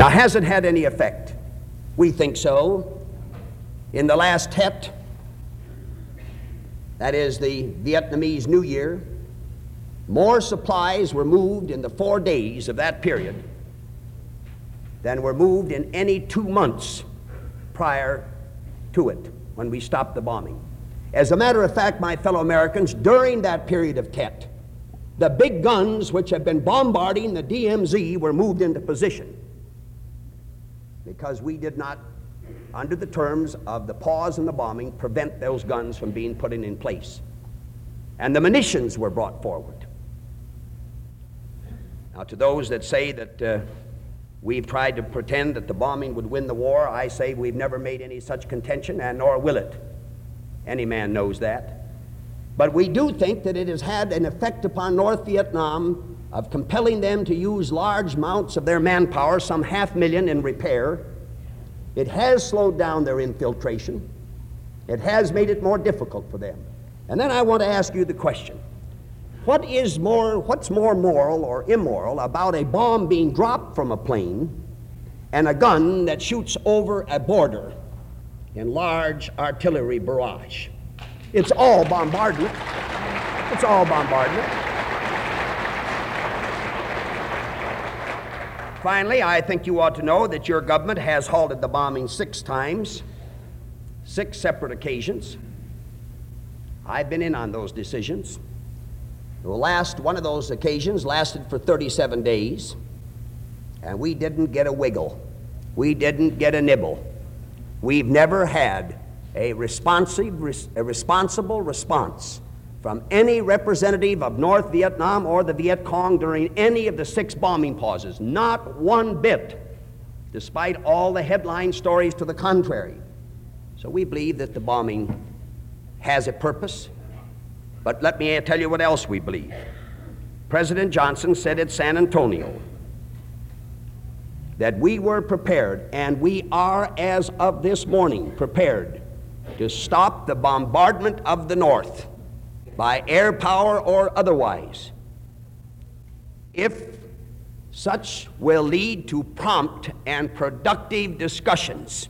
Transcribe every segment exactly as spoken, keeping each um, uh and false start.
Now, has it had any effect? We think so. In the last Tet, that is the Vietnamese New Year, more supplies were moved in the four days of that period than were moved in any two months prior to it when we stopped the bombing. As a matter of fact, my fellow Americans, during that period of Tet, the big guns which have been bombarding the D M Z were moved into position because we did not, under the terms of the pause in the bombing, prevent those guns from being put in, in place. And the munitions were brought forward. Now, to those that say that uh, we've tried to pretend that the bombing would win the war, I say we've never made any such contention, and nor will it. Any man knows that. But we do think that it has had an effect upon North Vietnam of compelling them to use large amounts of their manpower, some half million, in repair. It has slowed down their infiltration. It has made it more difficult for them. And then I want to ask you the question, what is more, what's more moral or immoral about a bomb being dropped from a plane and a gun that shoots over a border in large artillery barrage? It's all bombardment. It's all bombardment. Finally, I think you ought to know that your government has halted the bombing six times, six separate occasions. I've been in on those decisions. The last one of those occasions lasted for thirty-seven days, and we didn't get a wiggle. We didn't get a nibble. We've never had a responsive, a responsible response from any representative of North Vietnam or the Viet Cong during any of the six bombing pauses. Not one bit, despite all the headline stories to the contrary. So we believe that the bombing has a purpose. But let me tell you what else we believe. President Johnson said at San Antonio that we were prepared, and we are, as of this morning, prepared to stop the bombardment of the North by air power or otherwise, if such will lead to prompt and productive discussions.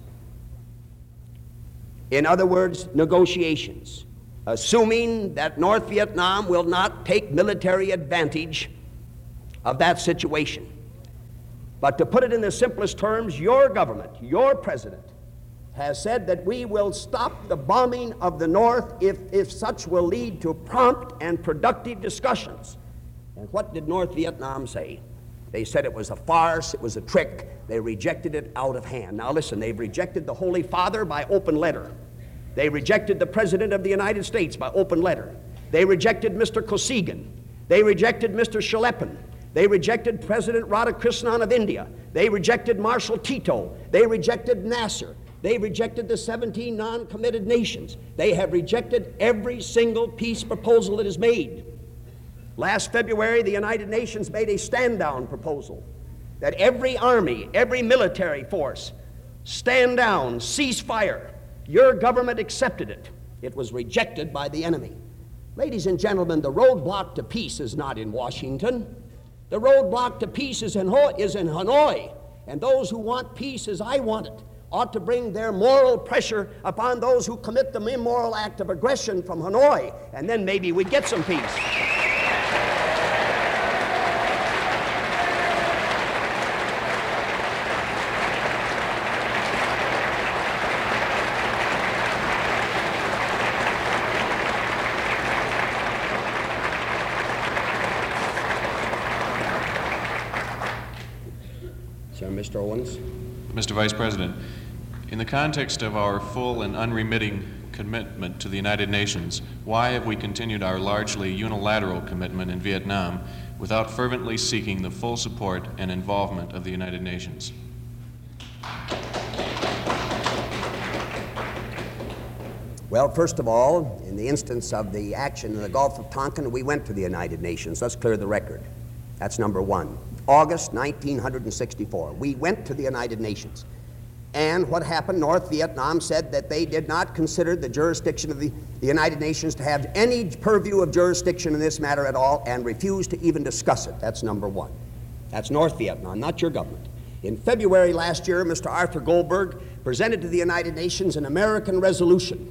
In other words, negotiations, assuming that North Vietnam will not take military advantage of that situation. But to put it in the simplest terms, your government, your president, has said that we will stop the bombing of the North if, if such will lead to prompt and productive discussions. And what did North Vietnam say? They said it was a farce, it was a trick. They rejected it out of hand. Now listen, they've rejected the Holy Father by open letter. They rejected the President of the United States by open letter. They rejected Mister Kosygin. They rejected Mister Shelepin. They rejected President Radhakrishnan of India. They rejected Marshal Tito. They rejected Nasser. They rejected the seventeen non-committed nations. They have rejected every single peace proposal that is made. Last February, the United Nations made a stand-down proposal that every army, every military force, stand down, cease fire. Your government accepted it. It was rejected by the enemy. Ladies and gentlemen, the roadblock to peace is not in Washington. The roadblock to peace is in, Ho- is in Hanoi. And those who want peace as I want it ought to bring their moral pressure upon those who commit the immoral act of aggression from Hanoi, and then maybe we'd get some peace. Sir, Mister Owens. Mister Vice President, in the context of our full and unremitting commitment to the United Nations, why have we continued our largely unilateral commitment in Vietnam without fervently seeking the full support and involvement of the United Nations? Well, first of all, in the instance of the action in the Gulf of Tonkin, we went to the United Nations. Let's clear the record. That's number one. August nineteen sixty-four. We went to the United Nations. And what happened? North Vietnam said that they did not consider the jurisdiction of the, the United Nations to have any purview of jurisdiction in this matter at all, and refused to even discuss it. That's number one. That's North Vietnam, not your government. In February last year, Mister Arthur Goldberg presented to the United Nations an American resolution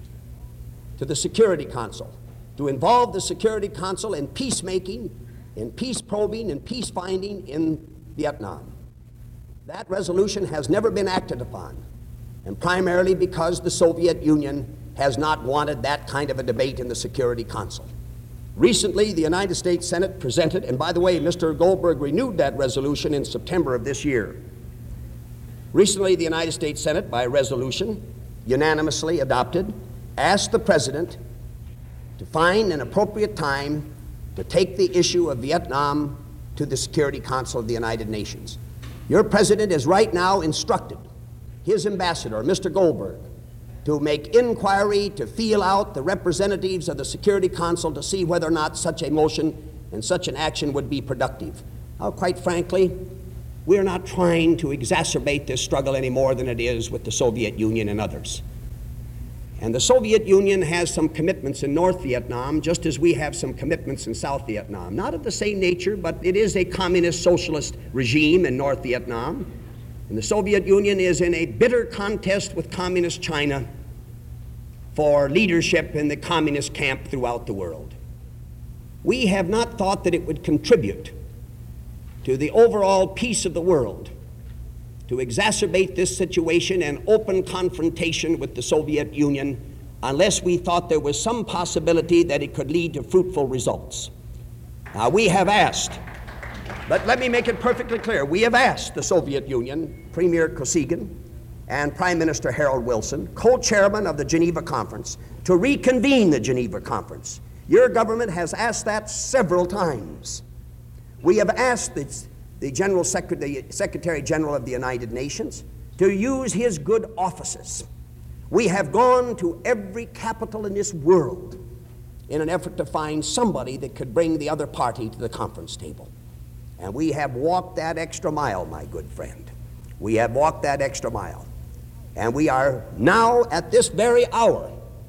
to the Security Council to involve the Security Council in peacemaking, in peace probing, and peace finding in Vietnam. That resolution has never been acted upon, and primarily because the Soviet Union has not wanted that kind of a debate in the Security Council. Recently, the United States Senate presented, and by the way, Mister Goldberg renewed that resolution in September of this year. Recently, the United States Senate, by resolution, unanimously adopted, asked the President to find an appropriate time to take the issue of Vietnam to the Security Council of the United Nations. Your President is right now instructed his ambassador, Mister Goldberg, to make inquiry, to feel out the representatives of the Security Council to see whether or not such a motion and such an action would be productive. Now, quite frankly, we're not trying to exacerbate this struggle any more than it is with the Soviet Union and others. And the Soviet Union has some commitments in North Vietnam, just as we have some commitments in South Vietnam. Not of the same nature, but it is a communist socialist regime in North Vietnam. And the Soviet Union is in a bitter contest with Communist China for leadership in the communist camp throughout the world. We have not thought that it would contribute to the overall peace of the world to exacerbate this situation and open confrontation with the Soviet Union unless we thought there was some possibility that it could lead to fruitful results. Now, we have asked, but let me make it perfectly clear, we have asked the Soviet Union, Premier Kosygin and Prime Minister Harold Wilson, co-chairman of the Geneva Conference, to reconvene the Geneva Conference. Your government has asked that several times. We have asked the, the, General Secre- the Secretary General of the United Nations to use his good offices. We have gone to every capital in this world in an effort to find somebody that could bring the other party to the conference table. And we have walked that extra mile, my good friend. We have walked that extra mile. And we are now, at this very hour,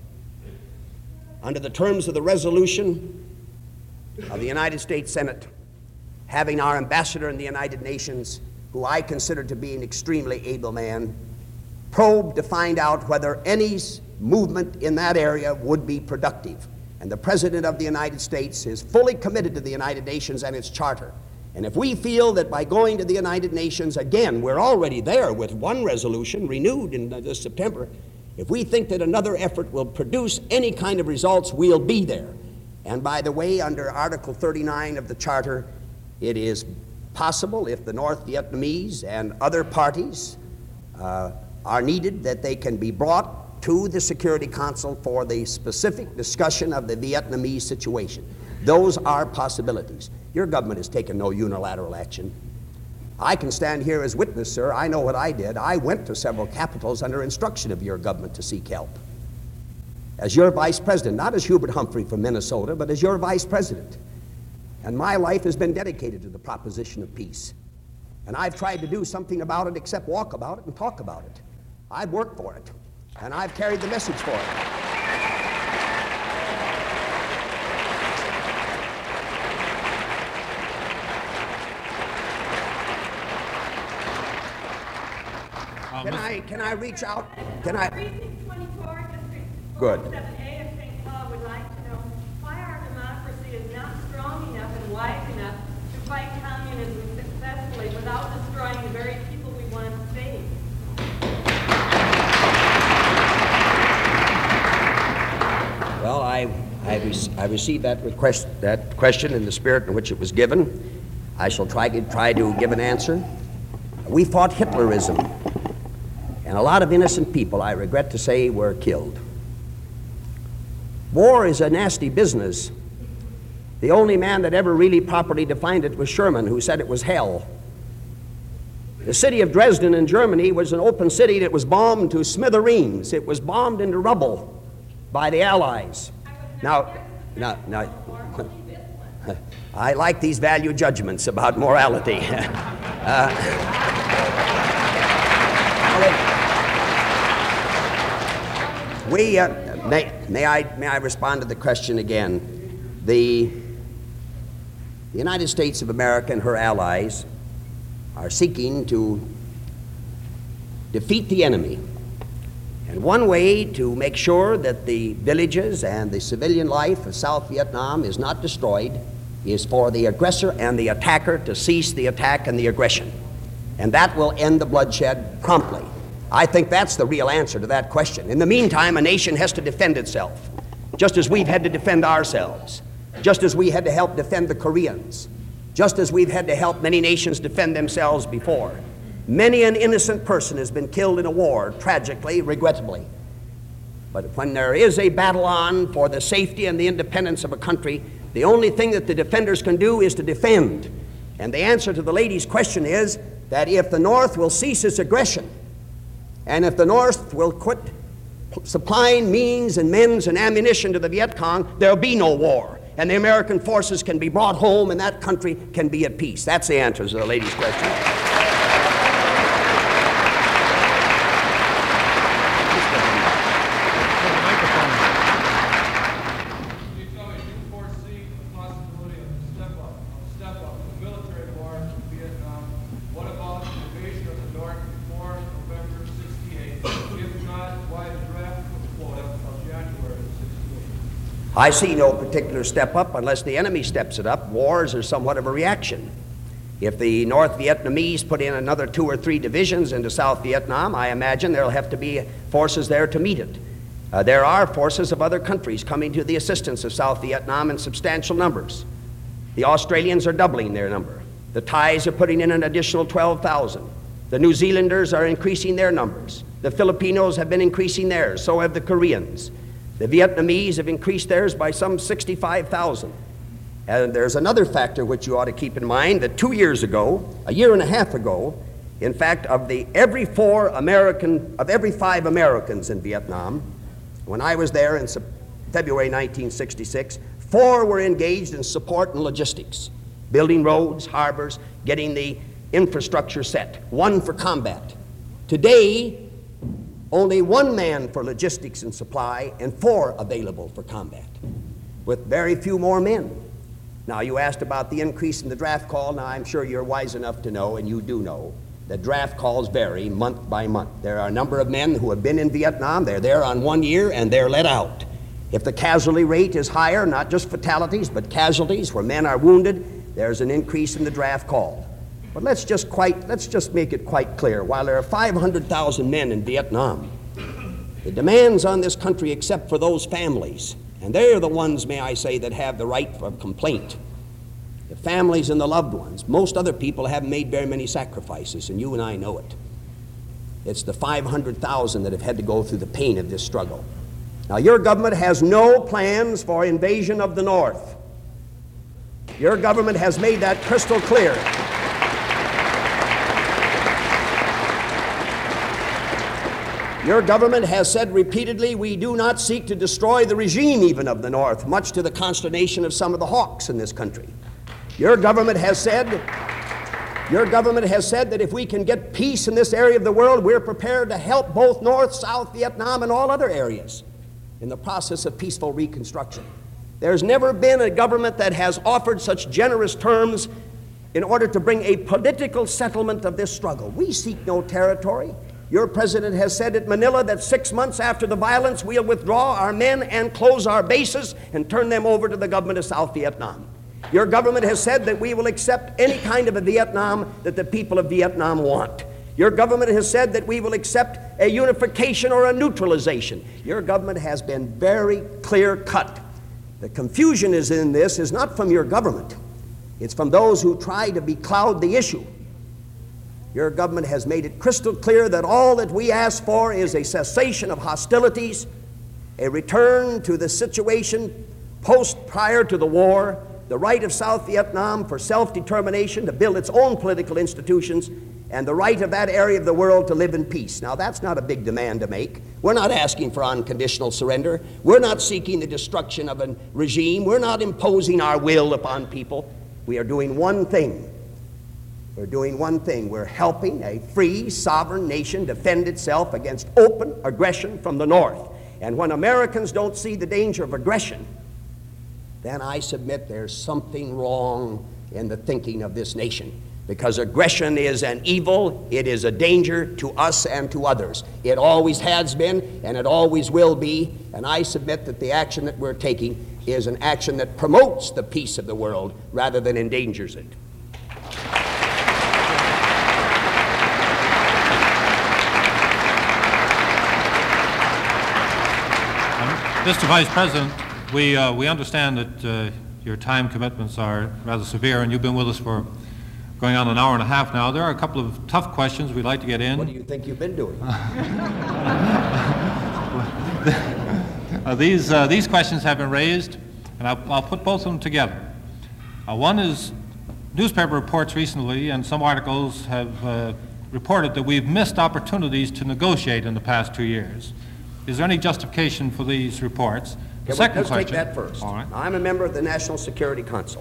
under the terms of the resolution of the United States Senate, having our ambassador in the United Nations, who I consider to be an extremely able man, probe to find out whether any movement in that area would be productive. And the President of the United States is fully committed to the United Nations and its charter. And if we feel that by going to the United Nations, again, we're already there with one resolution renewed in this September, if we think that another effort will produce any kind of results, we'll be there. And by the way, under Article thirty-nine of the Charter, it is possible, if the North Vietnamese and other parties uh, are needed, that they can be brought to the Security Council for the specific discussion of the Vietnamese situation. Those are possibilities. Your government has taken no unilateral action. I can stand here as witness, sir. I know what I did. I went to several capitals under instruction of your government to seek help. As your vice president, not as Hubert Humphrey from Minnesota, but as your vice president. And my life has been dedicated to the proposition of peace. And I've tried to do something about it except walk about it and talk about it. I've worked for it, and I've carried the message for it. Can I, can I reach out? Can I? Precinct twenty-four, District Good. forty-seven A of Saint Paul would like to know why our democracy is not strong enough and wise enough to fight communism successfully without destroying the very people we want to save. Well, I, I, re- I received that request, that question in the spirit in which it was given. I shall try to, try to give an answer. We fought Hitlerism. And a lot of innocent people, I regret to say, were killed. War is a nasty business. The only man that ever really properly defined it was Sherman, who said it was hell. The city of Dresden in Germany was an open city that was bombed to smithereens. It was bombed into rubble by the Allies. Now, now, now I like these value judgments about morality. uh, We, uh, may, may, I, may I respond to the question again? The, the United States of America and her allies are seeking to defeat the enemy. And one way to make sure that the villages and the civilian life of South Vietnam is not destroyed is for the aggressor and the attacker to cease the attack and the aggression. And that will end the bloodshed promptly. I think that's the real answer to that question. In the meantime, a nation has to defend itself, just as we've had to defend ourselves, just as we had to help defend the Koreans, just as we've had to help many nations defend themselves before. Many an innocent person has been killed in a war, tragically, regrettably. But when there is a battle on for the safety and the independence of a country, the only thing that the defenders can do is to defend. And the answer to the lady's question is that if the North will cease its aggression, and if the North will quit supplying means and men and ammunition to the Viet Cong, there'll be no war. And the American forces can be brought home and that country can be at peace. That's the answer to the lady's question. I see no particular step up unless the enemy steps it up. Wars are somewhat of a reaction. If the North Vietnamese put in another two or three divisions into South Vietnam, I imagine there'll have to be forces there to meet it. Uh, there are forces of other countries coming to the assistance of South Vietnam in substantial numbers. The Australians are doubling their number. The Thais are putting in an additional twelve thousand. The New Zealanders are increasing their numbers. The Filipinos have been increasing theirs, so have the Koreans. The Vietnamese have increased theirs by some sixty-five thousand. And there's another factor which you ought to keep in mind, that two years ago, a year and a half ago, in fact, of the every four American, of every five Americans in Vietnam, when I was there in February nineteen sixty-six, four were engaged in support and logistics, building roads, harbors, getting the infrastructure set, one for combat. Today, only one man for logistics and supply and four available for combat, with very few more men. Now, you asked about the increase in the draft call. Now, I'm sure you're wise enough to know, and you do know, that draft calls vary month by month. There are a number of men who have been in Vietnam. They're there on one year, and they're let out. If the casualty rate is higher, not just fatalities, but casualties where men are wounded, there's an increase in the draft call. But let's just quite, let's just make it quite clear. While there are five hundred thousand men in Vietnam, the demands on this country, except for those families, and they're the ones, may I say, that have the right of complaint, the families and the loved ones. Most other people haven't made very many sacrifices, and you and I know it. It's the five hundred thousand that have had to go through the pain of this struggle. Now, your government has no plans for invasion of the North. Your government has made that crystal clear. Your government has said repeatedly, we do not seek to destroy the regime even of the North, much to the consternation of some of the hawks in this country. Your government has said, your government has said that if we can get peace in this area of the world, we're prepared to help both North, South Vietnam, and all other areas in the process of peaceful reconstruction. There's never been a government that has offered such generous terms in order to bring a political settlement of this struggle. We seek no territory. Your president has said at Manila that six months after the violence, we'll withdraw our men and close our bases and turn them over to the government of South Vietnam. Your government has said that we will accept any kind of a Vietnam that the people of Vietnam want. Your government has said that we will accept a unification or a neutralization. Your government has been very clear-cut. The confusion is in this is not from your government. It's from those who try to becloud the issue. Your government has made it crystal clear that all that we ask for is a cessation of hostilities, a return to the situation post prior to the war, the right of South Vietnam for self-determination to build its own political institutions, and the right of that area of the world to live in peace. Now, that's not a big demand to make. We're not asking for unconditional surrender. We're not seeking the destruction of a regime. We're not imposing our will upon people. We are doing one thing. We're doing one thing. We're helping a free, sovereign nation defend itself against open aggression from the North. And when Americans don't see the danger of aggression, then I submit there's something wrong in the thinking of this nation. because aggression is an evil, it is a danger to us and to others. It always has been, and it always will be, and I submit that the action that we're taking is an action that promotes the peace of the world rather than endangers it. Mister Vice President, we, uh, we understand that uh, your time commitments are rather severe, and you've been with us for going on an hour and a half now. There are a couple of tough questions we'd like to get in. What do you think you've been doing? uh, these, uh, these questions have been raised, and I'll, I'll put both of them together. Uh, one is newspaper reports recently, and some articles have uh, reported that we've missed opportunities to negotiate in the past two years. Is there any justification for these reports? The Okay, well, second let's question. take that first. All right. I'm a member of the National Security Council.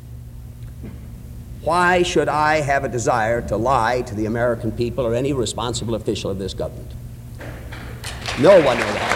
Why should I have a desire to lie to the American people or any responsible official of this government? No one will have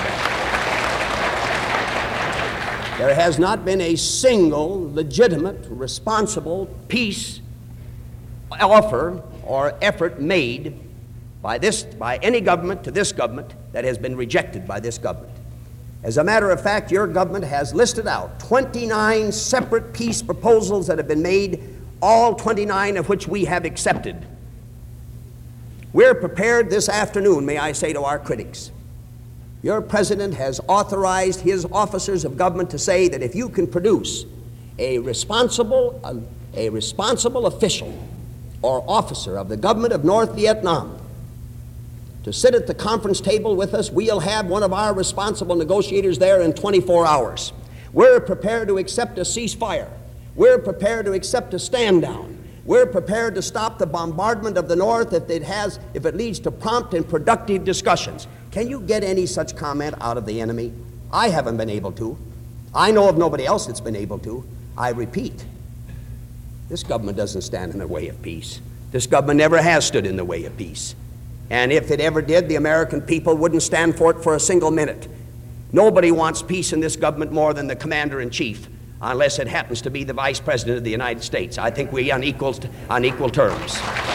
that. There has not been a single legitimate, responsible peace offer or effort made by this, by any government to this government that has been rejected by this government. As a matter of fact, your government has listed out twenty-nine separate peace proposals that have been made, all twenty-nine of which we have accepted. We're prepared this afternoon, may I say to our critics, your president has authorized his officers of government to say that if you can produce a responsible, a, a responsible official or officer of the government of North Vietnam to sit at the conference table with us, we'll have one of our responsible negotiators there in twenty-four hours. We're prepared to accept a ceasefire. We're prepared to accept a stand down. We're prepared to stop the bombardment of the North if it has, if it leads to prompt and productive discussions. Can you get any such comment out of the enemy? I haven't been able to. I know of nobody else that's been able to. I repeat, this government doesn't stand in the way of peace. This government never has stood in the way of peace. And if it ever did, the American people wouldn't stand for it for a single minute. Nobody wants peace in this government more than the commander-in-chief, unless it happens to be the vice president of the United States. I think we're on equal, on equal terms.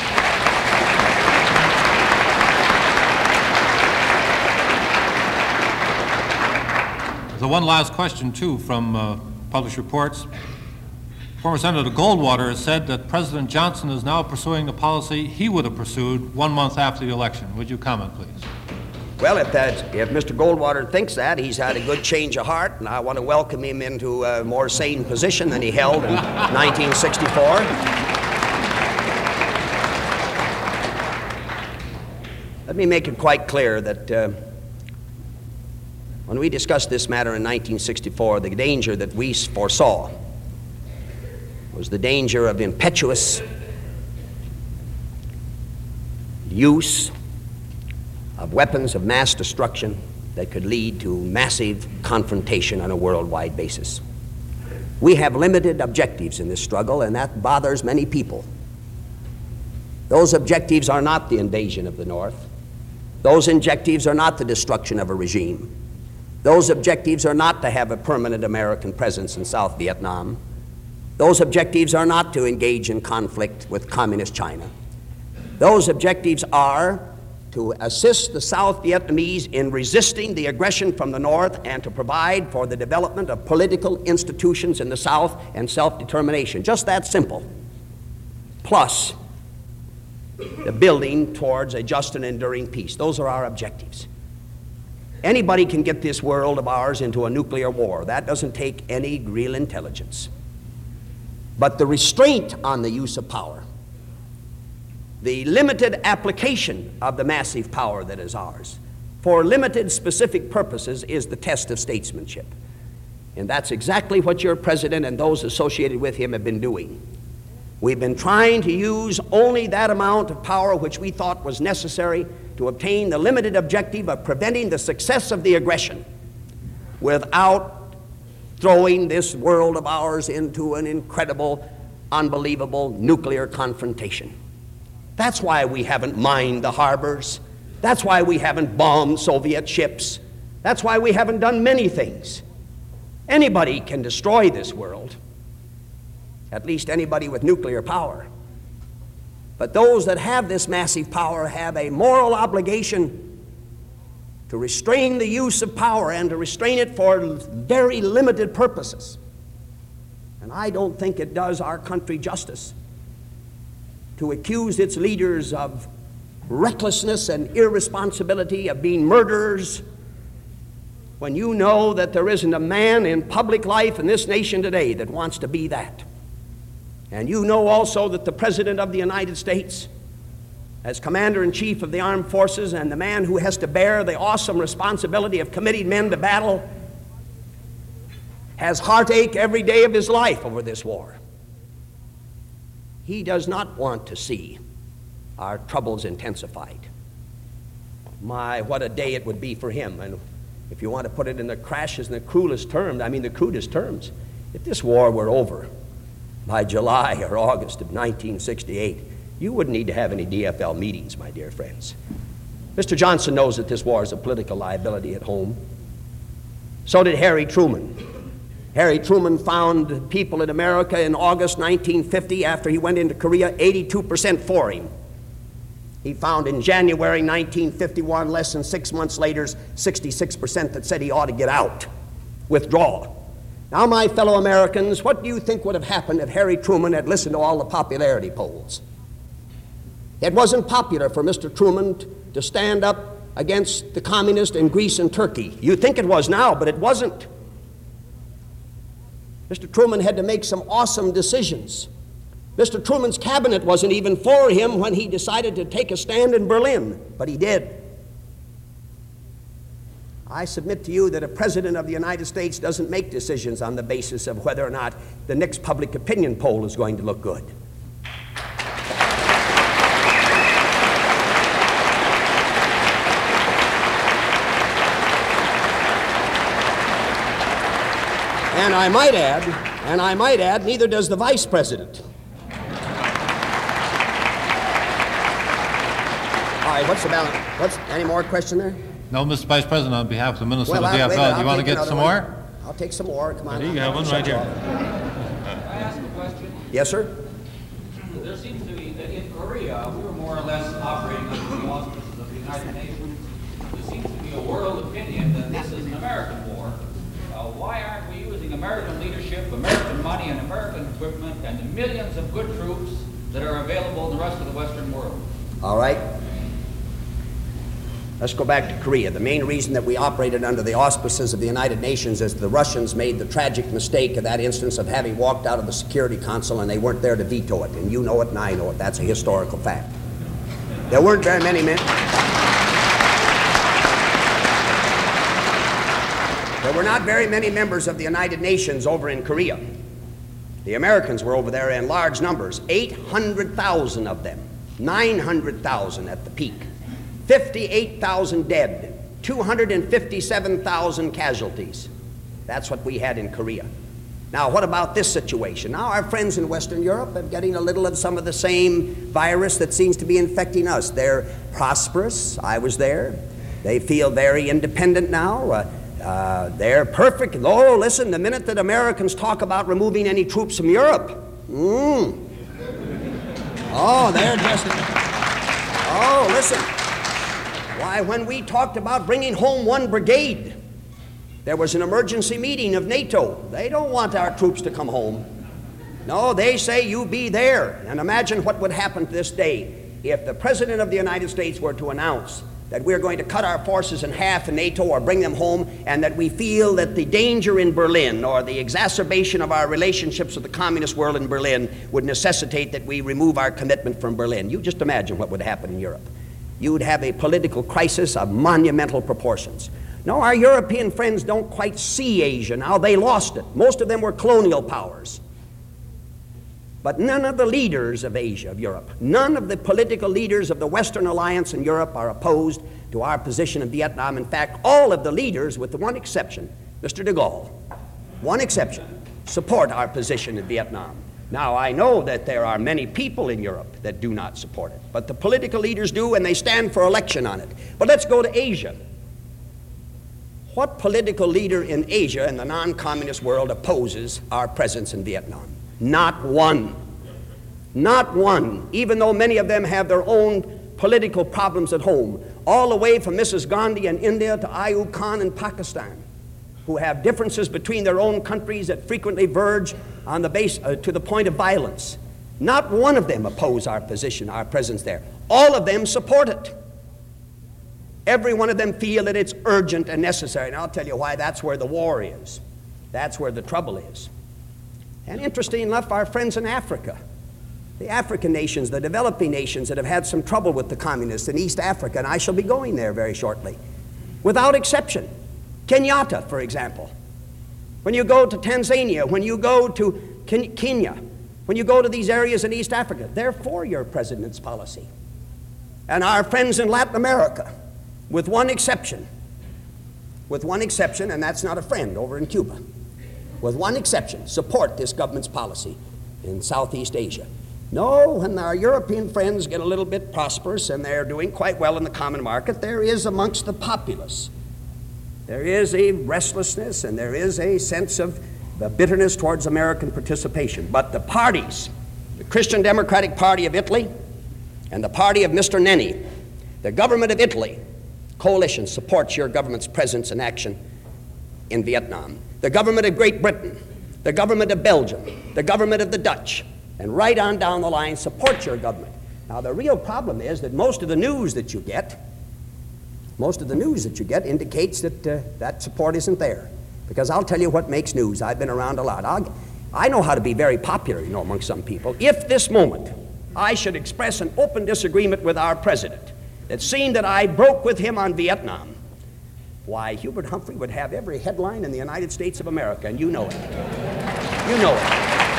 So one last question, too, from uh, published reports. Former Senator Goldwater has said that President Johnson is now pursuing the policy he would have pursued one month after the election. Would you comment, please? Well, if, that, if Mister Goldwater thinks that, he's had a good change of heart, and I want to welcome him into a more sane position than he held in nineteen sixty-four. Let me make it quite clear that uh, when we discussed this matter in nineteen sixty-four, the danger that we foresaw was the danger of impetuous use of weapons of mass destruction that could lead to massive confrontation on a worldwide basis. We have limited objectives in this struggle, and that bothers many people. Those objectives are not the invasion of the North. Those objectives are not the destruction of a regime. Those objectives are not to have a permanent American presence in South Vietnam. Those objectives are not to engage in conflict with Communist China. Those objectives are to assist the South Vietnamese in resisting the aggression from the North and to provide for the development of political institutions in the South and self-determination. Just that simple. Plus, the building towards a just and enduring peace. Those are our objectives. Anybody can get this world of ours into a nuclear war. That doesn't take any real intelligence. But the restraint on the use of power, the limited application of the massive power that is ours for limited specific purposes is the test of statesmanship. And that's exactly what your president and those associated with him have been doing. We've been trying to use only that amount of power which we thought was necessary to obtain the limited objective of preventing the success of the aggression without throwing this world of ours into an incredible, unbelievable nuclear confrontation. That's why we haven't mined the harbors. That's why we haven't bombed Soviet ships. That's why we haven't done many things. Anybody can destroy this world, at least anybody with nuclear power. But those that have this massive power have a moral obligation to restrain the use of power and to restrain it for very limited purposes. And I don't think it does our country justice to accuse its leaders of recklessness and irresponsibility, of being murderers, when you know that there isn't a man in public life in this nation today that wants to be that. And you know also that the President of the United States, as Commander-in-Chief of the Armed Forces and the man who has to bear the awesome responsibility of committing men to battle, has heartache every day of his life over this war. He does not want to see our troubles intensified. My, what a day it would be for him. And if you want to put it in the crashes and the cruelest terms, I mean the crudest terms, if this war were over by July or August of nineteen sixty-eight, you wouldn't need to have any D F L meetings, my dear friends. Mister Johnson knows that this war is a political liability at home. So did Harry Truman. Harry Truman found people in America in August nineteen fifty, after he went into Korea, eighty-two percent for him. He found in January nineteen fifty-one, less than six months later, sixty-six percent that said he ought to get out, withdraw. Now, my fellow Americans, what do you think would have happened if Harry Truman had listened to all the popularity polls? It wasn't popular for Mister Truman to stand up against the communists in Greece and Turkey. You think it was now, but it wasn't. Mister Truman had to make some awesome decisions. Mister Truman's cabinet wasn't even for him when he decided to take a stand in Berlin, but he did. I submit to you that a President of the United States doesn't make decisions on the basis of whether or not the next public opinion poll is going to look good. And I might add, and I might add, neither does the Vice President. All right, what's the balance? What's, any more question there? No, Mister Vice President, on behalf of the Minister Well, of the I'll- D F wait a minute, L, do you I'll want to take get some another more? one. I'll take some more. Come on. You I'll- have one I'll right shut you here. off. Can I ask a question? Yes, sir? There seems to be, that in Korea, we were more or less operating under the auspices of the United Nations. There seems to be a world opinion that this is an American war. Uh, why aren't we using American leadership, American money, and American equipment, and the millions of good troops that are available in the rest of the Western world? All right. Let's go back to Korea. The main reason that we operated under the auspices of the United Nations is the Russians made the tragic mistake of that instance of having walked out of the Security Council, and they weren't there to veto it. And you know it and I know it. That's a historical fact. There weren't very many men. There were not very many members of the United Nations over in Korea. The Americans were over there in large numbers, eight hundred thousand of them, nine hundred thousand at the peak. fifty-eight thousand dead, two hundred fifty-seven thousand casualties. That's what we had in Korea. Now, what about this situation? Now, our friends in Western Europe are getting a little of some of the same virus that seems to be infecting us. They're prosperous. I was there. They feel very independent now. Uh, uh, they're perfect. Oh, listen, the minute that Americans talk about removing any troops from Europe, mm. oh, they're just, oh, listen. Why, when we talked about bringing home one brigade, there was an emergency meeting of NATO. They don't want our troops to come home. No, they say you be there. And imagine what would happen to this day if the President of the United States were to announce that we're going to cut our forces in half in NATO or bring them home, and that we feel that the danger in Berlin or the exacerbation of our relationships with the communist world in Berlin would necessitate that we remove our commitment from Berlin. You just imagine what would happen in Europe. You would have a political crisis of monumental proportions. No, our European friends don't quite see Asia now. They lost it. Most of them were colonial powers. But none of the leaders of Asia, of Europe, none of the political leaders of the Western Alliance in Europe are opposed to our position in Vietnam. In fact, all of the leaders, with the one exception, Mister de Gaulle, one exception, support our position in Vietnam. Now, I know that there are many people in Europe that do not support it, but the political leaders do, and they stand for election on it. But let's go to Asia. What political leader in Asia, in the non-communist world, opposes our presence in Vietnam? Not one. Not one, even though many of them have their own political problems at home, all the way from Missus Gandhi in India to Ayub Khan in Pakistan, who have differences between their own countries that frequently verge on the base uh, to the point of violence. Not one of them oppose our position, our presence there. All of them support it. Every one of them feel that it's urgent and necessary. And I'll tell you why. That's where the war is. That's where the trouble is. And interesting enough, our friends in Africa, the African nations, the developing nations that have had some trouble with the communists in East Africa, and I shall be going there very shortly, without exception. Kenyatta, for example. When you go to Tanzania, when you go to Ken- Kenya, when you go to these areas in East Africa, they're for your president's policy. And our friends in Latin America, with one exception, with one exception, and that's not a friend over in Cuba, with one exception, support this government's policy in Southeast Asia. No, when our European friends get a little bit prosperous and they're doing quite well in the common market, there is amongst the populace, there is a restlessness and there is a sense of the bitterness towards American participation. But the parties, the Christian Democratic Party of Italy and the party of Mister Nenni, the government of Italy, coalition supports your government's presence and action in Vietnam. The government of Great Britain, the government of Belgium, the government of the Dutch, and right on down the line supports your government. Now the real problem is that most of the news that you get, most of the news that you get indicates that uh, that support isn't there. Because I'll tell you what makes news. I've been around a lot. I'll, I know how to be very popular, you know, among some people. If this moment I should express an open disagreement with our president, that seemed that I broke with him on Vietnam, why, Hubert Humphrey would have every headline in the United States of America, and you know it. You know it.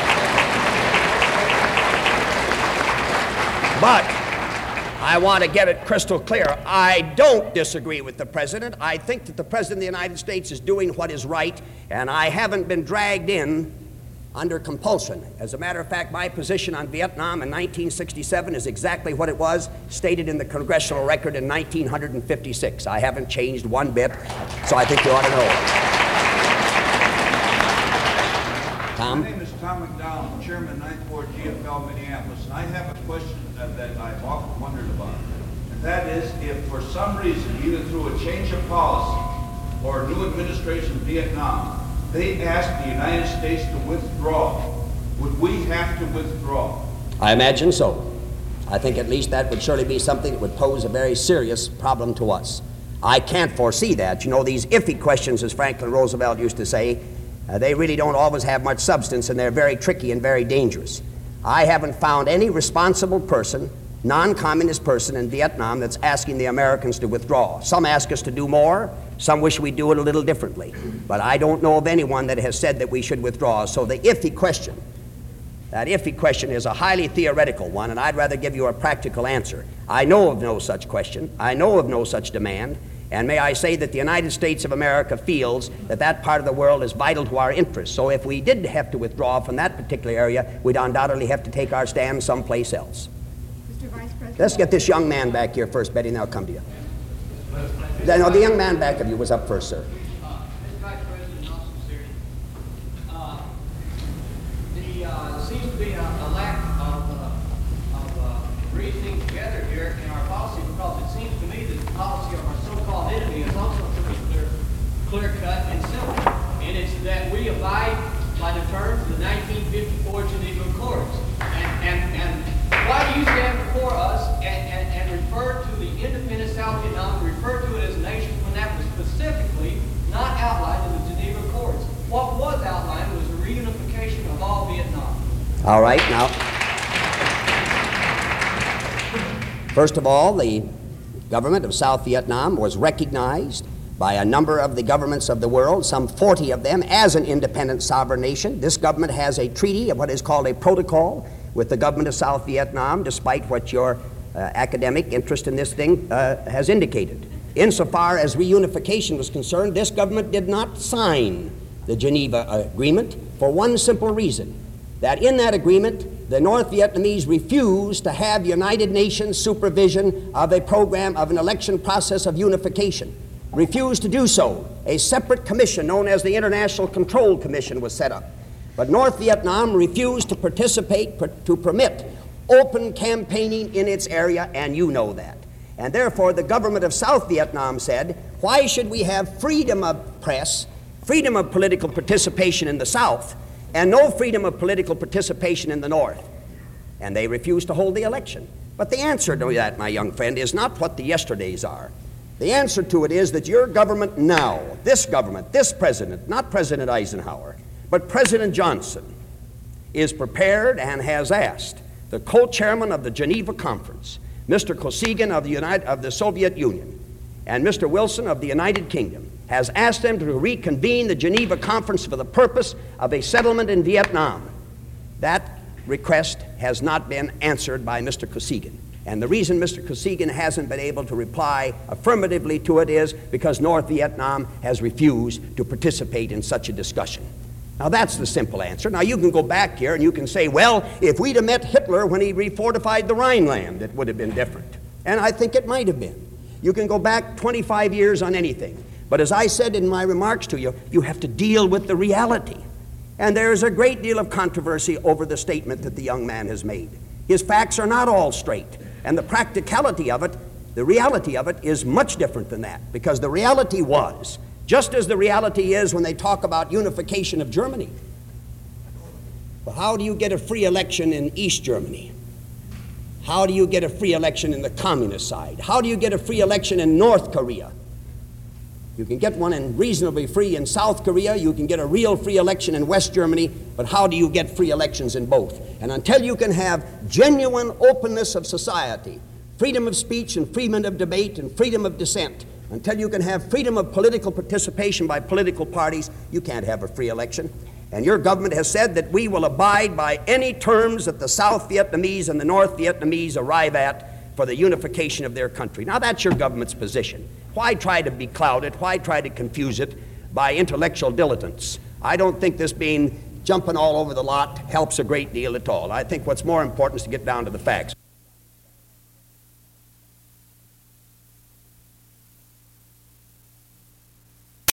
But I want to get it crystal clear. I don't disagree with the president. I think that the president of the United States is doing what is right, and I haven't been dragged in under compulsion. As a matter of fact, my position on Vietnam in nineteen sixty-seven is exactly what it was stated in the Congressional Record in nineteen fifty-six. I haven't changed one bit, so I think you ought to know it. Tom? My name is Tom McDonald, Chairman, Ninth Ward, G F L, Minneapolis, and I have a question uh, that I've often wondered about. And that is, if for some reason, either through a change of policy or a new administration in Vietnam, they asked the United States to withdraw, would we have to withdraw? I imagine so. I think at least that would surely be something that would pose a very serious problem to us. I can't foresee that. You know, these iffy questions, as Franklin Roosevelt used to say, uh, they really don't always have much substance, and they're very tricky and very dangerous. I haven't found any responsible person, non-communist person in Vietnam that's asking the Americans to withdraw. Some ask us to do more. Some wish we'd do it a little differently. But I don't know of anyone that has said that we should withdraw. So the iffy question, that iffy question is a highly theoretical one, and I'd rather give you a practical answer. I know of no such question. I know of no such demand. And may I say that the United States of America feels that that part of the world is vital to our interests. So if we did have to withdraw from that particular area, we'd undoubtedly have to take our stand someplace else. Mister Vice President. Let's get this young man back here first, Betty, and I'll come to you. No, the young man back of you was up first, sir. Uh, Mister Vice President, also serious. Uh, the, uh, there seems to be a, a lack of, uh, of uh, reasoning together here in our policy, because it seems to me that the policy of our so-called enemy is also pretty clear, clear-cut and simple. And it's that we abide by the terms of the nineteen fifty-four Geneva Accords. And, and, and why do you stand before us and, and, and refer to the independent South Vietnam, refer to it as a nation when that was specifically not outlined in the Geneva Accords? What was outlined was the reunification of all Vietnam. All right, now, first of all, the government of South Vietnam was recognized by a number of the governments of the world, some forty of them, as an independent sovereign nation. This government has a treaty, what is called a protocol, with the government of South Vietnam, despite what your uh, academic interest in this thing uh, has indicated. Insofar as reunification was concerned, this government did not sign the Geneva Agreement for one simple reason, that in that agreement, the North Vietnamese refused to have United Nations supervision of a program of an election process of unification. Refused to do so. A separate commission known as the International Control Commission was set up. But North Vietnam refused to participate, per, to permit open campaigning in its area, and you know that. And therefore, the government of South Vietnam said, why should we have freedom of press, freedom of political participation in the South, and no freedom of political participation in the North? And they refused to hold the election. But the answer to that, my young friend, is not what the yesterdays are. The answer to it is that your government now, this government, this president, not President Eisenhower, but President Johnson, is prepared and has asked the co-chairman of the Geneva Conference, Mister Kosygin of the, United, of the Soviet Union, and Mister Wilson of the United Kingdom, has asked them to reconvene the Geneva Conference for the purpose of a settlement in Vietnam. That request has not been answered by Mister Kosygin. And the reason Mister Kosygin hasn't been able to reply affirmatively to it is because North Vietnam has refused to participate in such a discussion. Now that's the simple answer. Now you can go back here and you can say, well, if we'd have met Hitler when he refortified the Rhineland, it would have been different. And I think it might have been. You can go back twenty-five years on anything. But as I said in my remarks to you, you have to deal with the reality. And there is a great deal of controversy over the statement that the young man has made. His facts are not all straight. And the practicality of it, the reality of it, is much different than that. Because the reality was, just as the reality is when they talk about unification of Germany. Well, how do you get a free election in East Germany? How do you get a free election in the communist side? How do you get a free election in North Korea? You can get one in reasonably free in South Korea, you can get a real free election in West Germany, but how do you get free elections in both? And until you can have genuine openness of society, freedom of speech and freedom of debate and freedom of dissent, until you can have freedom of political participation by political parties, you can't have a free election. And your government has said that we will abide by any terms that the South Vietnamese and the North Vietnamese arrive at for the unification of their country. Now that's your government's position. Why try to becloud it? Why try to confuse it by intellectual dilettantes? I don't think this being jumping all over the lot helps a great deal at all. I think what's more important is to get down to the facts.